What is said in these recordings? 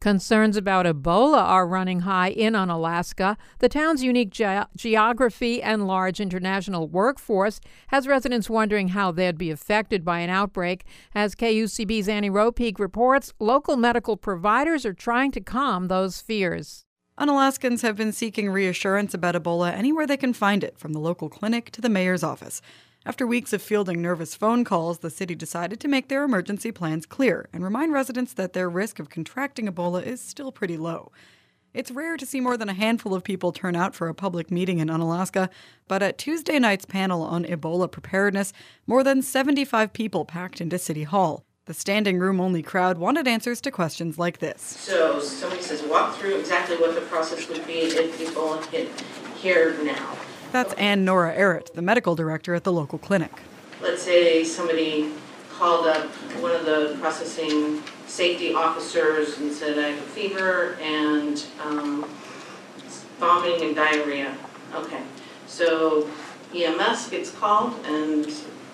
Concerns about Ebola are running high in Unalaska. The town's unique geography and large international workforce has residents wondering how they'd be affected by an outbreak. As KUCB's Annie Ropeek reports, local medical providers are trying to calm those fears. Unalaskans have been seeking reassurance about Ebola anywhere they can find it, from the local clinic to the mayor's office. After weeks of fielding nervous phone calls, the city decided to make their emergency plans clear and remind residents that their risk of contracting Ebola is still pretty low. It's rare to see more than a handful of people turn out for a public meeting in Unalaska, but at Tuesday night's panel on Ebola preparedness, more than 75 people packed into City Hall. The standing room-only crowd wanted answers to questions like this. So somebody says, walk through exactly what the process would be if Ebola hit here now. That's Ann Nora Errett, the medical director at the local clinic. Let's say somebody called up one of the processing safety officers and said, I have a fever and vomiting and diarrhea. Okay, so EMS gets called and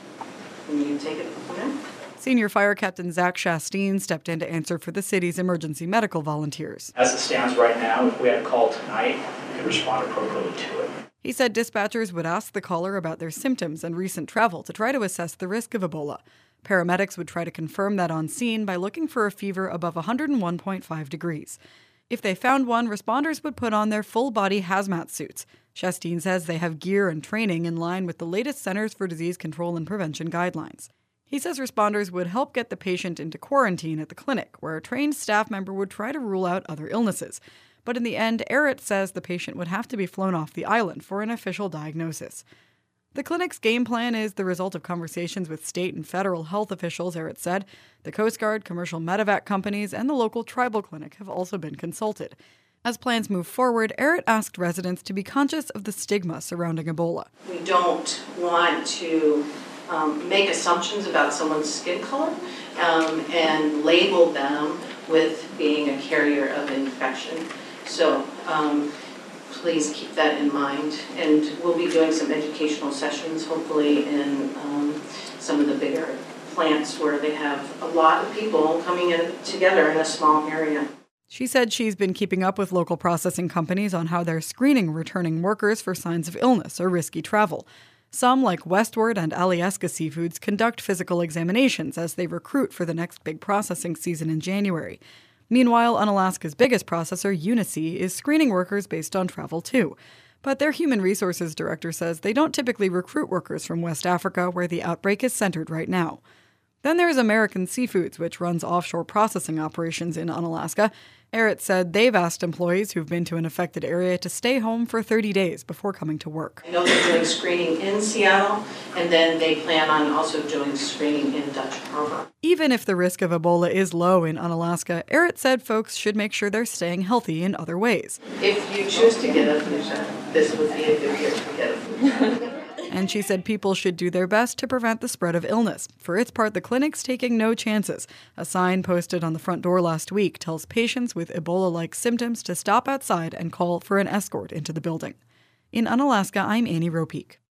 you take it from there. Senior Fire Captain Zach Chasteen stepped in to answer for the city's emergency medical volunteers. As it stands right now, if we had a call tonight, we could respond appropriately to it. He said dispatchers would ask the caller about their symptoms and recent travel to try to assess the risk of Ebola. Paramedics would try to confirm that on scene by looking for a fever above 101.5 degrees. If they found one, responders would put on their full-body hazmat suits. Chasteen says they have gear and training in line with the latest Centers for Disease Control and Prevention guidelines. He says responders would help get the patient into quarantine at the clinic, where a trained staff member would try to rule out other illnesses. But in the end, Errett says the patient would have to be flown off the island for an official diagnosis. The clinic's game plan is the result of conversations with state and federal health officials, Errett said. The Coast Guard, commercial medevac companies, and the local tribal clinic have also been consulted. As plans move forward, Errett asked residents to be conscious of the stigma surrounding Ebola. We don't want to make assumptions about someone's skin color and label them with being a carrier of infection. So please keep that in mind. And we'll be doing some educational sessions, hopefully in some of the bigger plants where they have a lot of people coming in together in a small area. She said she's been keeping up with local processing companies on how they're screening returning workers for signs of illness or risky travel. Some, like Westward and Alyeska Seafoods, conduct physical examinations as they recruit for the next big processing season in January. Meanwhile, Unalaska's biggest processor, Unisea, is screening workers based on travel too. But their human resources director says they don't typically recruit workers from West Africa, where the outbreak is centered right now. Then there's American Seafoods, which runs offshore processing operations in Unalaska. Errett said they've asked employees who've been to an affected area to stay home for 30 days before coming to work. I know they're doing screening in Seattle, and then they plan on also doing screening in Dutch Harbor. Even if the risk of Ebola is low in Unalaska, Errett said folks should make sure they're staying healthy in other ways. If you choose to get a flu shot, this would be a good year to get a flu shot. And she said people should do their best to prevent the spread of illness. For its part, the clinic's taking no chances. A sign posted on the front door last week tells patients with Ebola-like symptoms to stop outside and call for an escort into the building. In Unalaska, I'm Annie Ropeek.